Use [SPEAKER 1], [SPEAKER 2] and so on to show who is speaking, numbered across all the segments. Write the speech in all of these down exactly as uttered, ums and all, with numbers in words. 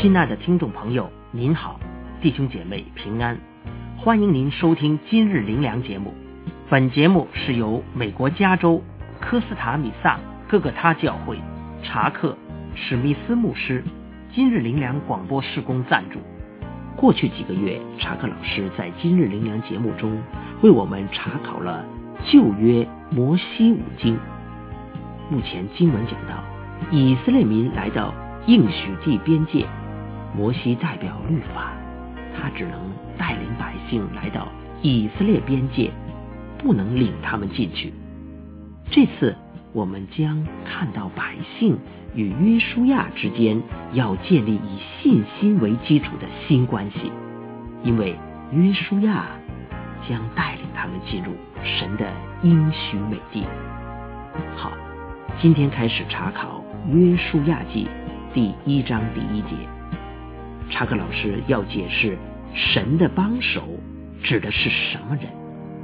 [SPEAKER 1] 亲爱的听众朋友，您好，弟兄姐妹平安，欢迎您收听今日灵粮节目。本节目是由美国加州科斯塔米萨哥哥他教会查克史密斯牧师今日灵粮广播事工赞助。过去几个月，查克老师在今日灵粮节目中为我们查考了旧约摩西五经。目前经文讲到，以色列民来到应许地边界，摩西代表律法，他只能带领百姓来到以色列边界，不能领他们进去。这次我们将看到百姓与约书亚之间要建立以信心为基础的新关系，因为约书亚将带领他们进入神的应许美地。好，今天开始查考约书亚记第一章第一节。查克老师要解释神的帮手指的是什么人。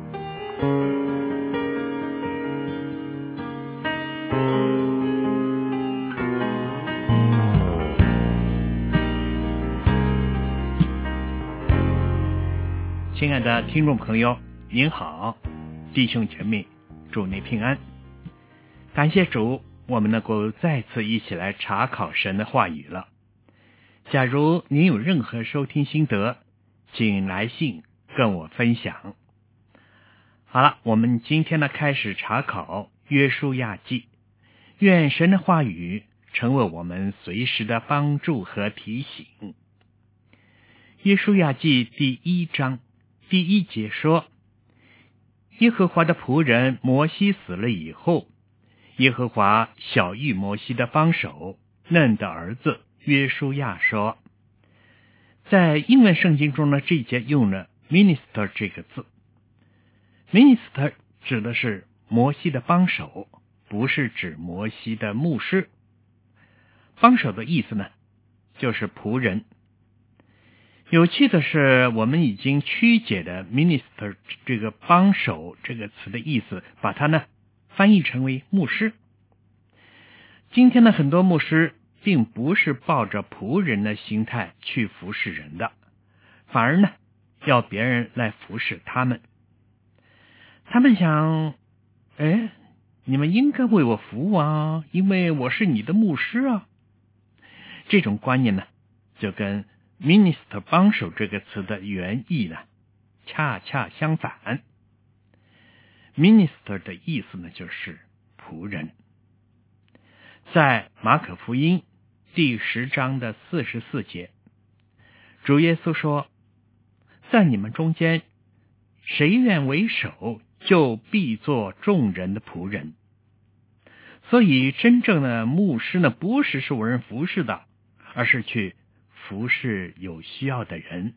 [SPEAKER 2] 亲爱的听众朋友，您好，弟兄姐妹，祝您平安。感谢主，我们能够再次一起来查考神的话语了。假如您有任何收听心得，请来信跟我分享。好了，我们今天呢开始查考约书亚记，愿神的话语成为我们随时的帮助和提醒。约书亚记第一章第一节说，耶和华的仆人摩西死了以后，耶和华晓谕摩西的帮手嫩的儿子约书亚说，在英文圣经中呢，这一节用了 minister 这个字。 minister 指的是摩西的帮手，不是指摩西的牧师。帮手的意思呢，就是仆人。有趣的是，我们已经曲解的 minister 这个帮手这个词的意思，把它呢翻译成为牧师。今天的很多牧师并不是抱着仆人的心态去服侍人的，反而呢要别人来服侍他们。他们想，哎，你们应该为我服务啊，因为我是你的牧师啊。这种观念呢，就跟 minister 帮手这个词的原意呢恰恰相反。 minister 的意思呢就是仆人。在马可福音第十章的四十四节，主耶稣说，在你们中间谁愿为首，就必做众人的仆人。所以真正的牧师呢，不是受人服侍的，而是去服侍有需要的人。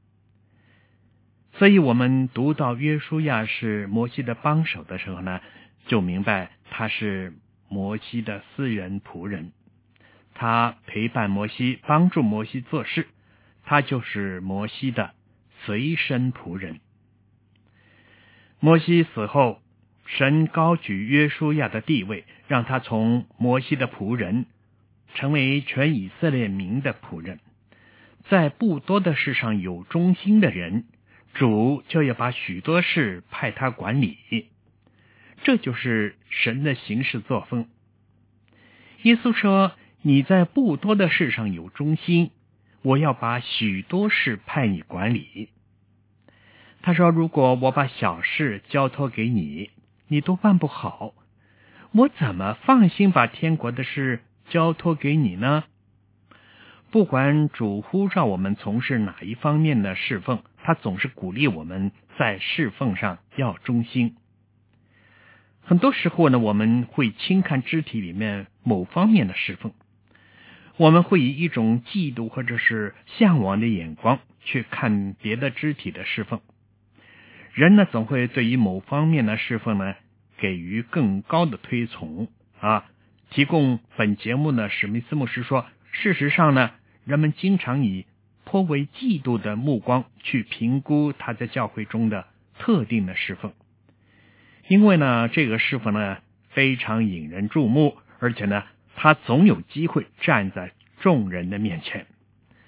[SPEAKER 2] 所以我们读到约书亚是摩西的帮手的时候呢，就明白他是摩西的私人仆人，他陪伴摩西，帮助摩西做事，他就是摩西的随身仆人。摩西死后，神高举约书亚的地位，让他从摩西的仆人成为全以色列民的仆人。在不多的事上有忠心的人，主就要把许多事派他管理。这就是神的行事作风。耶稣说，你在不多的事上有忠心，我要把许多事派你管理。他说，如果我把小事交托给你，你都办不好，我怎么放心把天国的事交托给你呢？不管主呼召我们从事哪一方面的侍奉，他总是鼓励我们在侍奉上要忠心。很多时候呢，我们会轻看肢体里面某方面的侍奉，我们会以一种嫉妒或者是向往的眼光去看别的肢体的侍奉。人呢，总会对于某方面的侍奉呢给予更高的推崇啊。提供本节目的史密斯牧师说，事实上呢，人们经常以颇为嫉妒的目光去评估他在教会中的特定的侍奉，因为呢，这个侍奉呢非常引人注目，而且呢，他总有机会站在众人的面前。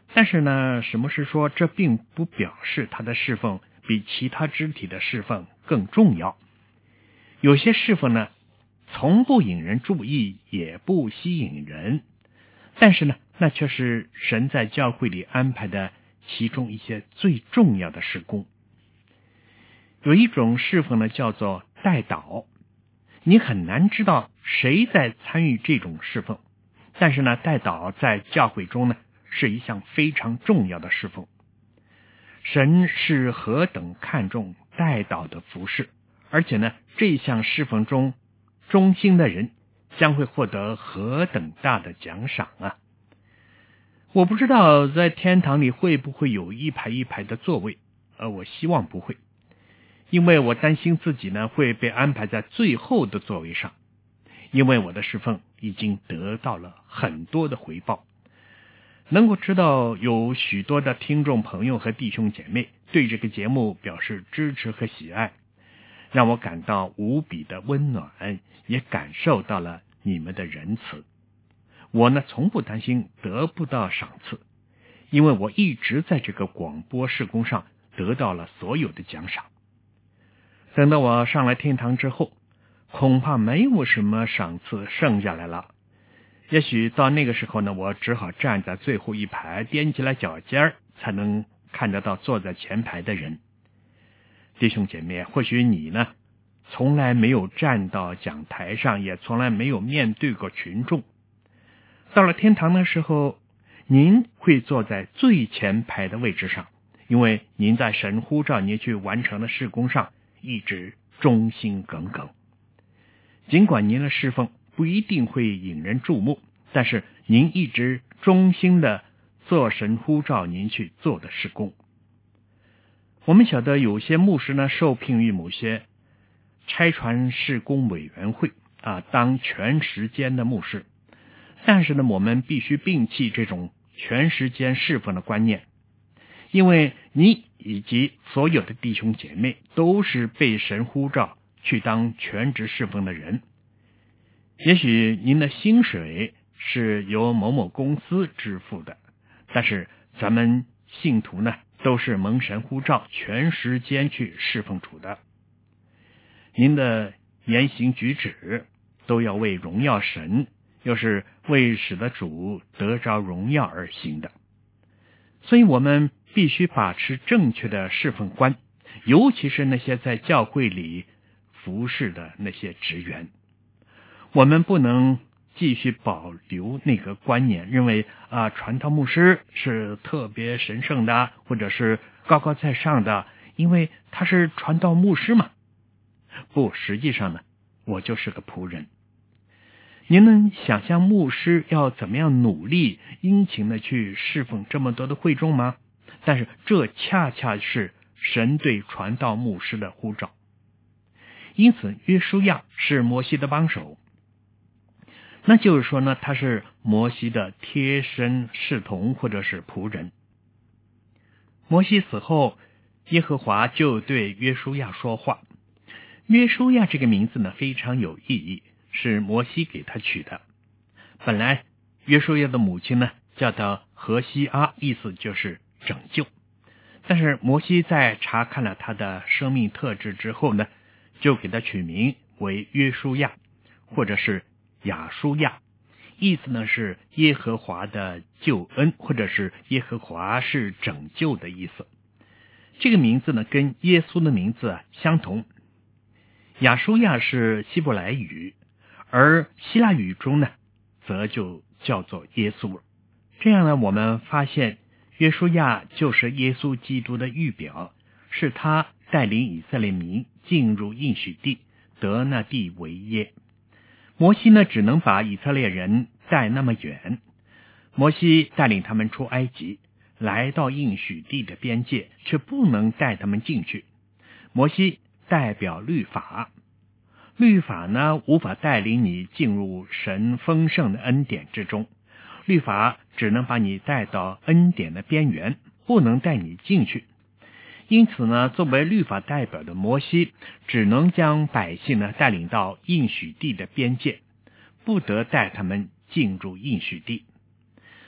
[SPEAKER 2] 但是呢，什么是说这并不表示他的侍奉比其他肢体的侍奉更重要？有些侍奉呢，从不引人注意，也不吸引人，但是呢，那却是神在教会里安排的其中一些最重要的事工。有一种侍奉呢，叫做代祷，你很难知道谁在参与这种侍奉，但是呢，代祷在教会中呢，是一项非常重要的侍奉。神是何等看重代祷的服事，而且呢，这项侍奉中忠心的人将会获得何等大的奖赏啊！我不知道在天堂里会不会有一排一排的座位，呃，我希望不会，因为我担心自己呢会被安排在最后的座位上，因为我的侍奉已经得到了很多的回报。能够知道有许多的听众朋友和弟兄姐妹对这个节目表示支持和喜爱，让我感到无比的温暖，也感受到了你们的仁慈。我呢，从不担心得不到赏赐，因为我一直在这个广播事工上得到了所有的奖赏。等到我上了天堂之后，恐怕没有什么赏赐剩下来了。也许到那个时候呢，我只好站在最后一排，踮起来脚尖才能看得到坐在前排的人。弟兄姐妹，或许你呢，从来没有站到讲台上，也从来没有面对过群众。到了天堂的时候，您会坐在最前排的位置上，因为您在神呼召您去完成的事工上一直忠心耿耿。尽管您的侍奉不一定会引人注目，但是您一直忠心的做神呼召您去做的事工。我们晓得有些牧师呢，受聘于某些差传事工委员会啊，当全时间的牧师，但是呢，我们必须摒弃这种全时间侍奉的观念，因为你以及所有的弟兄姐妹都是被神呼召去当全职侍奉的人。也许您的薪水是由某某公司支付的，但是咱们信徒呢，都是蒙神呼召全时间去侍奉主的。您的言行举止都要为荣耀神，又是为使得主得着荣耀而行的。所以我们必须把持正确的侍奉观，尤其是那些在教会里服侍的那些职员。我们不能继续保留那个观念，认为啊，传道牧师是特别神圣的，或者是高高在上的，因为他是传道牧师嘛。不，实际上呢，我就是个仆人。您能想象牧师要怎么样努力殷勤的去侍奉这么多的会众吗？但是这恰恰是神对传道牧师的呼召。因此约书亚是摩西的帮手，那就是说呢，他是摩西的贴身侍从或者是仆人。摩西死后，耶和华就对约书亚说话。约书亚这个名字呢，非常有意义，是摩西给他取的。本来约书亚的母亲呢叫他何西阿，意思就是拯救。但是摩西在查看了他的生命特质之后呢，就给他取名为约书亚，或者是亚书亚，意思呢是耶和华的救恩，或者是耶和华是拯救的意思。这个名字呢跟耶稣的名字相同。亚书亚是希伯来语，而希腊语中呢则就叫做耶稣。这样呢，我们发现约书亚就是耶稣基督的预表，是他带领以色列民进入应许地，得那地为业。摩西呢只能把以色列人带那么远，摩西带领他们出埃及，来到应许地的边界，却不能带他们进去。摩西代表律法，律法呢无法带领你进入神丰盛的恩典之中，律法只能把你带到恩典的边缘，不能带你进去。因此呢，作为律法代表的摩西，只能将百姓呢带领到应许地的边界，不得带他们进入应许地。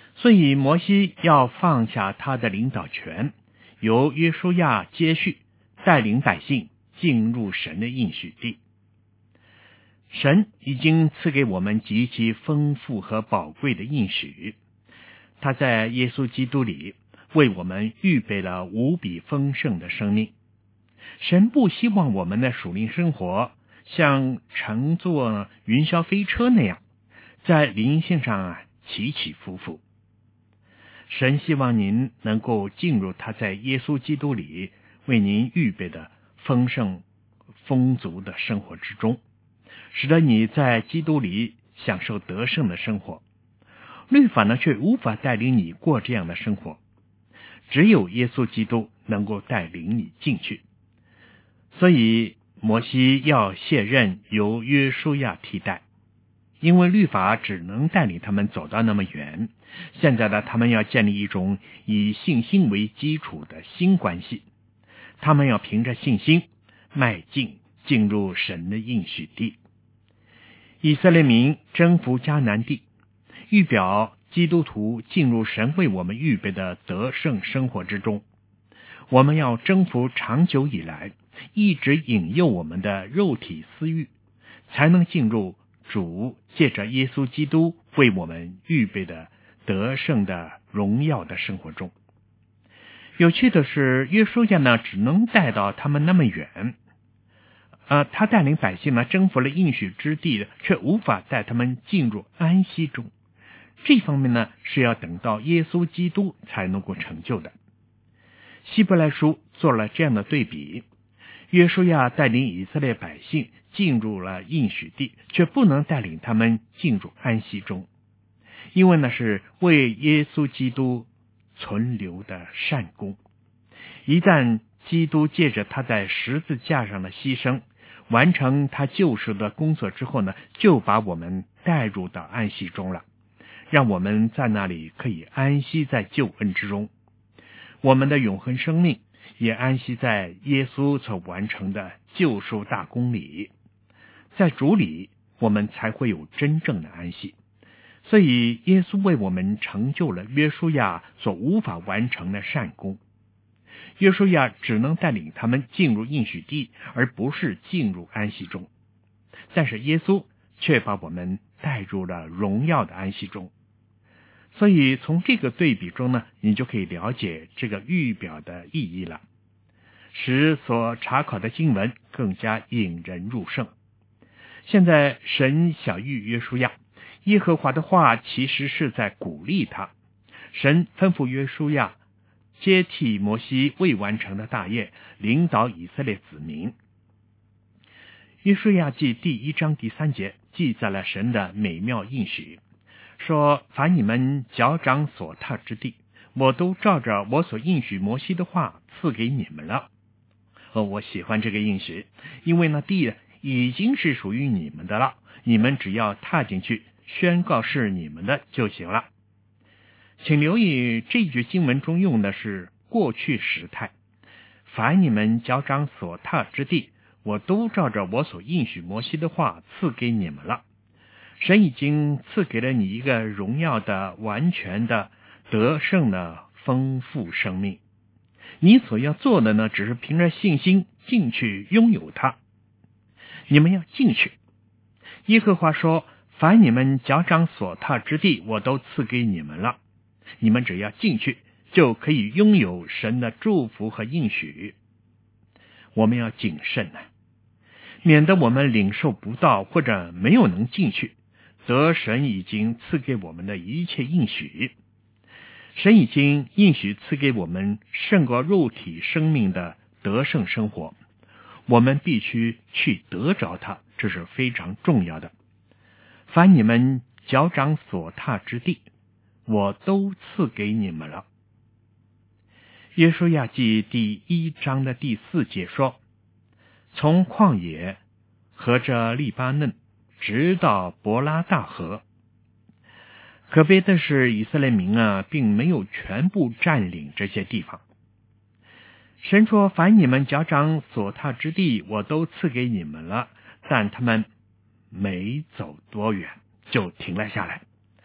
[SPEAKER 2] 所以摩西要放下他的领导权，由约书亚接续，带领百姓进入神的应许地。神已经赐给我们极其丰富和宝贵的应许，他在耶稣基督里为我们预备了无比丰盛的生命。神不希望我们的属灵生活像乘坐云霄飞车那样，在灵性上啊起起伏伏。神希望您能够进入他在耶稣基督里为您预备的丰盛丰足的生活之中，使得你在基督里享受得胜的生活。律法呢，却无法带领你过这样的生活，只有耶稣基督能够带领你进去。所以摩西要卸任，由约书亚替代，因为律法只能带领他们走到那么远。现在呢，他们要建立一种以信心为基础的新关系，他们要凭着信心迈进进入神的应许地。以色列民征服迦南地，预表基督徒进入神为我们预备的得胜生活之中。我们要征服长久以来一直引诱我们的肉体私欲，才能进入主借着耶稣基督为我们预备的得胜的荣耀的生活中。有趣的是，约书亚呢只能带到他们那么远，呃，他带领百姓呢征服了应许之地，却无法带他们进入安息中。这方面呢是要等到耶稣基督才能够成就的。希伯来书做了这样的对比，约书亚带领以色列百姓进入了应许地，却不能带领他们进入安息中，因为那是为耶稣基督存留的善功。一旦基督借着他在十字架上的牺牲，完成他救赎的工作之后呢，就把我们带入到安息中了，让我们在那里可以安息在救恩之中。我们的永恒生命也安息在耶稣所完成的救赎大功里，在主里我们才会有真正的安息。所以耶稣为我们成就了约书亚所无法完成的善功。约书亚只能带领他们进入应许地，而不是进入安息中。但是耶稣却把我们带入了荣耀的安息中。所以从这个对比中呢，你就可以了解这个预表的意义了，使所查考的经文更加引人入胜。现在神晓谕约书亚，耶和华的话其实是在鼓励他。神吩咐约书亚接替摩西未完成的大业，领导以色列子民。约书亚记第一章第三节记载了神的美妙应许，说凡你们脚掌所踏之地，我都照着我所应许摩西的话赐给你们了。哦，我喜欢这个应许，因为那地已经是属于你们的了，你们只要踏进去，宣告是你们的就行了。请留意这句经文中用的是过去时态，凡你们脚掌所踏之地，我都照着我所应许摩西的话赐给你们了。神已经赐给了你一个荣耀的、完全的、得胜的丰富生命。你所要做的呢，只是凭着信心进去拥有它。你们要进去。耶和华说，凡你们脚掌所踏之地，我都赐给你们了。你们只要进去，就可以拥有神的祝福和应许。我们要谨慎啊，免得我们领受不到或者没有能进去得神已经赐给我们的一切应许。神已经应许赐给我们胜过肉体生命的得胜生活，我们必须去得着它，这是非常重要的。凡你们脚掌所踏之地，我都赐给你们了。约书亚记第一章的第四节说，从旷野和着利巴嫩直到伯拉大河。可悲的是，以色列民啊，并没有全部占领这些地方。神说，凡你们脚掌所踏之地，我都赐给你们了，但他们没走多远就停了下来。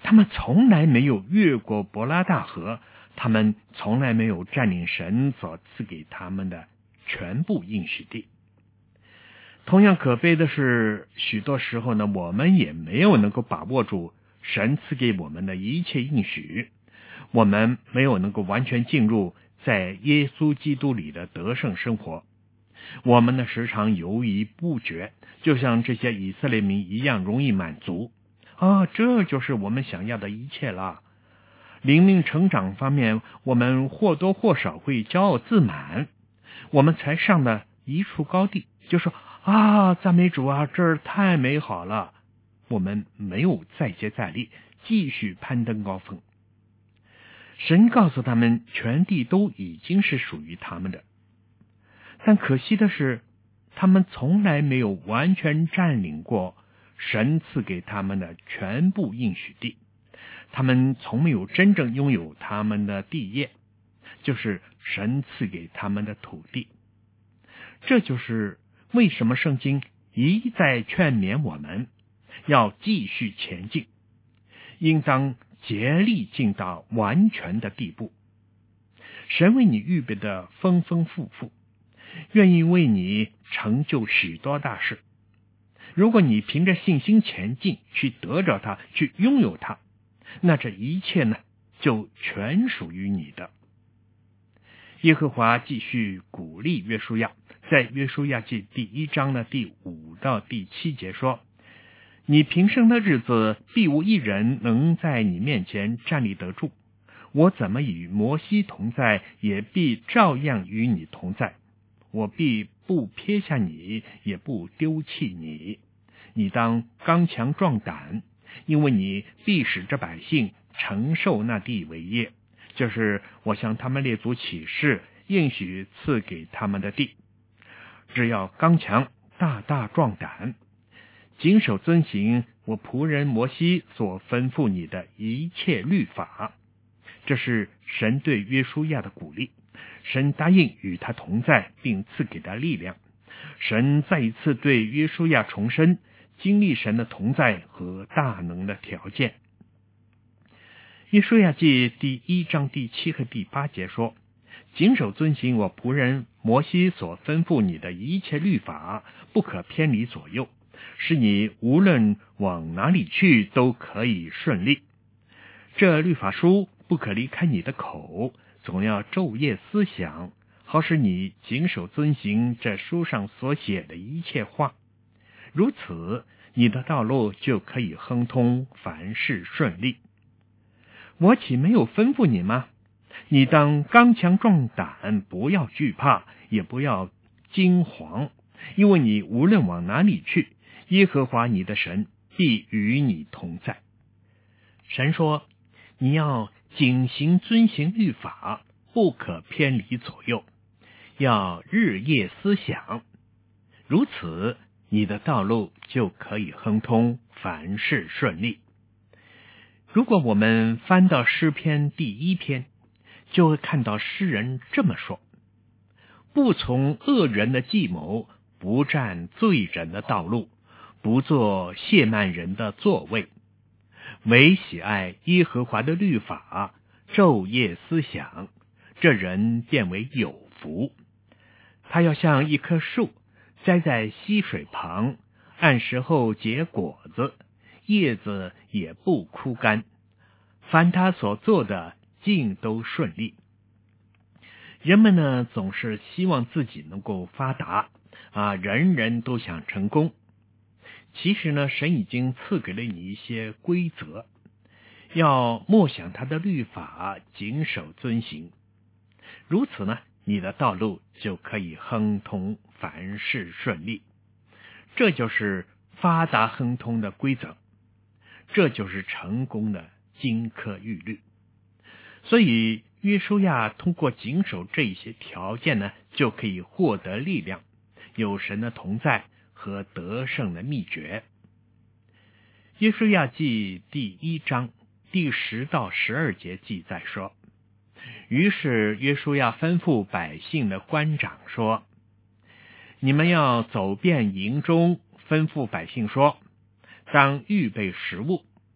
[SPEAKER 2] 他们从来没有越过伯拉大河，他们从来没有占领神所赐给他们的全部应许地。同样可悲的是，许多时候呢，我们也没有能够把握住神赐给我们的一切应许，我们没有能够完全进入在耶稣基督里的得胜生活。我们呢，时常犹豫不决，就像这些以色列民一样，容易满足啊，这就是我们想要的一切了。灵命成长方面，我们或多或少会骄傲自满，我们才上了一处高地，就说啊，赞美主啊，这儿太美好了。我们没有再接再厉，继续攀登高峰。神告诉他们，全地都已经是属于他们的，但可惜的是，他们从来没有完全占领过神赐给他们的全部应许地，他们从没有真正拥有他们的地业，就是神赐给他们的土地。这就是为什么圣经一再劝勉我们要继续前进，应当竭力进到完全的地步。神为你预备的丰丰富富，愿意为你成就许多大事。如果你凭着信心前进，去得着它，去拥有它，那这一切呢，就全属于你的。耶和华继续鼓励约书亚，在约书亚记第一章的第五到第七节说，你平生的日子，必无一人能在你面前站立得住。我怎么与摩西同在，也必照样与你同在。我必不撇下你，也不丢弃你。你当刚强壮胆，因为你必使这百姓承受那地为业，就是我向他们列祖起誓，应许赐给他们的地。只要刚强，大大壮胆，谨守遵行我仆人摩西所吩咐你的一切律法。这是神对约书亚的鼓励，神答应与他同在，并赐给他力量。神再一次对约书亚重申经历神的同在和大能的条件。约书亚记第一章第七和第八节说，谨守遵行我仆人摩西所吩咐你的一切律法，不可偏离左右，使你无论往哪里去都可以顺利。这律法书不可离开你的口，总要昼夜思想，好使你谨守遵行这书上所写的一切话。如此，你的道路就可以亨通，凡事顺利。我岂没有吩咐你吗？你当刚强壮胆，不要惧怕，也不要惊惶，因为你无论往哪里去，耶和华你的神必与你同在。神说，你要谨行遵行律法，不可偏离左右，要日夜思想，如此你的道路就可以亨通，凡事顺利。如果我们翻到诗篇第一篇，就会看到诗人这么说，不从恶人的计谋，不占罪人的道路，不做亵慢人的座位，唯喜爱耶和华的律法，昼夜思想，这人便为有福。他要像一棵树栽在溪水旁，按时候结果子，叶子也不枯干，凡他所做的尽都顺利。人们呢，总是希望自己能够发达啊，人人都想成功。其实呢，神已经赐给了你一些规则，要默想他的律法，谨守遵行。如此呢，你的道路就可以亨通，凡事顺利。这就是发达亨通的规则，这就是成功的金科玉律。所以约书亚通过谨守这一些条件呢，就可以获得力量，有神的同在和得胜的秘诀。约书亚记第一章第十到十二节记载说，于是约书亚吩咐百姓的官长说，你们要走遍营中，吩咐百姓说，当预备食物，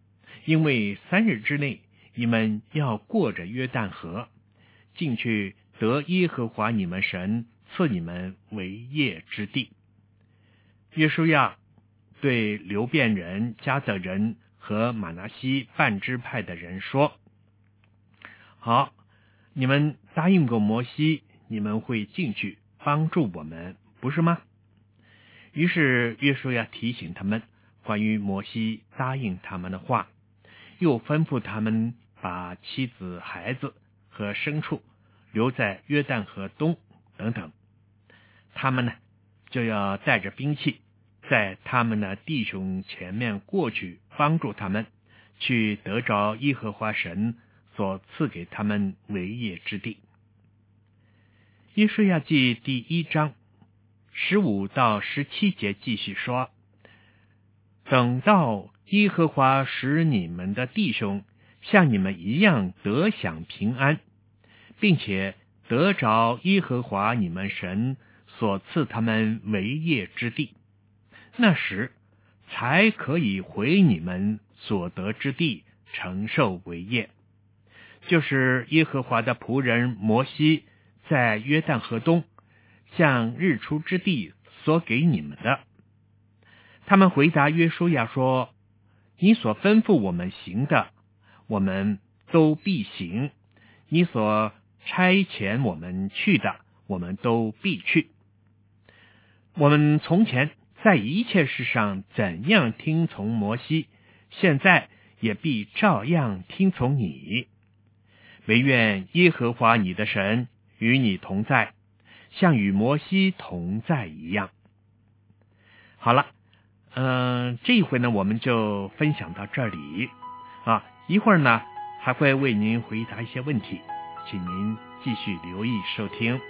[SPEAKER 2] 因为三日之内你们要过着约旦河，进去得耶和华你们神赐你们为业之地。约书亚对流便人、迦得人和玛拿西半支派的人说，好，你们答应过摩西，你们会进去帮助我们，不是吗？于是约书亚提醒他们关于摩西答应他们的话，又吩咐他们把妻子、孩子和牲畜留在约旦河东等等。他们呢，就要带着兵器，在他们的弟兄前面过去，帮助他们去得着耶和华神所赐给他们为业之地。约书亚记第一章十五到十七节继续说，等到耶和华使你们的弟兄像你们一样得享平安，并且得着耶和华你们神所赐他们为业之地，那时才可以回你们所得之地承受为业，就是耶和华的仆人摩西在约旦河东向日出之地所给你们的。他们回答约书亚说，你所吩咐我们行的，我们都必行；你所差遣我们去的，我们都必去。我们从前在一切事上怎样听从摩西，现在也必照样听从你。惟愿耶和华你的神与你同在，像与摩西同在一样。好了，嗯、呃，这一回呢，我们就分享到这里啊。一会儿呢，还会为您回答一些问题，请您继续留意收听。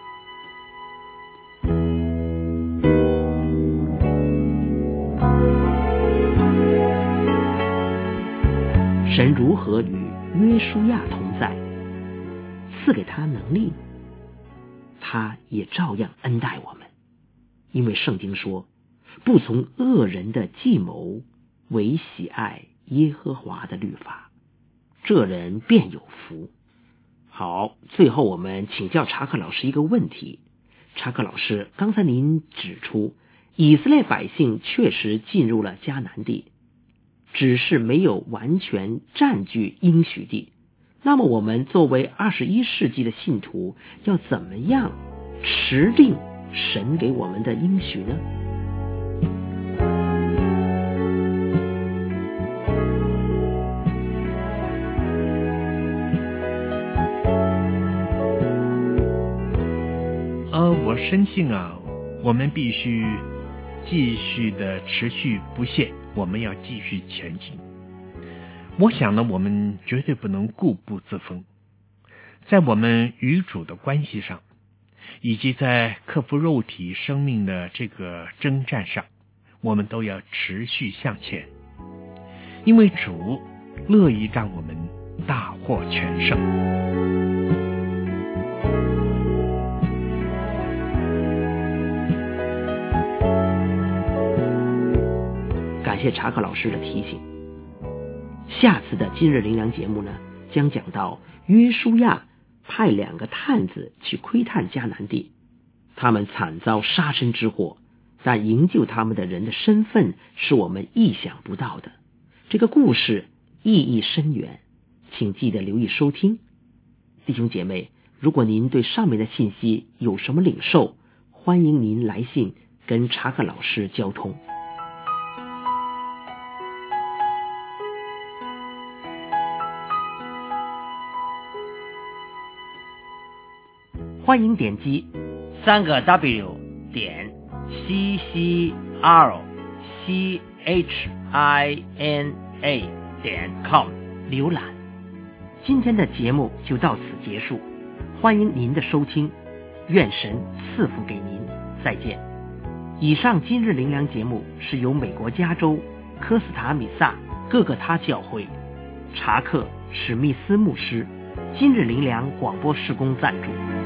[SPEAKER 1] 神如何与约书亚同在，赐给他能力，他也照样恩待我们。因为圣经说，不从恶人的计谋，唯喜爱耶和华的律法，这人便有福。好，最后我们请教查克老师一个问题。查克老师，刚才您指出，以色列百姓确实进入了迦南地，只是没有完全占据应许地。那么我们作为二十一世纪的信徒，要怎么样持定神给我们的应许呢？
[SPEAKER 2] 呃，我深信啊，我们必须继续的持续不懈，我们要继续前进。我想呢，我们绝对不能固步自封，在我们与主的关系上，以及在克服肉体生命的这个征战上，我们都要持续向前，因为主乐意让我们大获全胜。
[SPEAKER 1] 感谢查克老师的提醒。下次的今日灵粮节目呢，将讲到约书亚派两个探子去窥探迦南地，他们惨遭杀身之祸，但营救他们的人的身份是我们意想不到的。这个故事意义深远，请记得留意收听。弟兄姐妹，如果您对上面的信息有什么领受，欢迎您来信跟查克老师交通。欢迎点击三个 W 点 C C R C H I N A 点 com 浏览。今天的节目就到此结束，欢迎您的收听，愿神赐福给您，再见。以上今日灵粮节目是由美国加州科斯塔米萨各个他教会查克史密斯牧师今日灵粮广播事工赞助。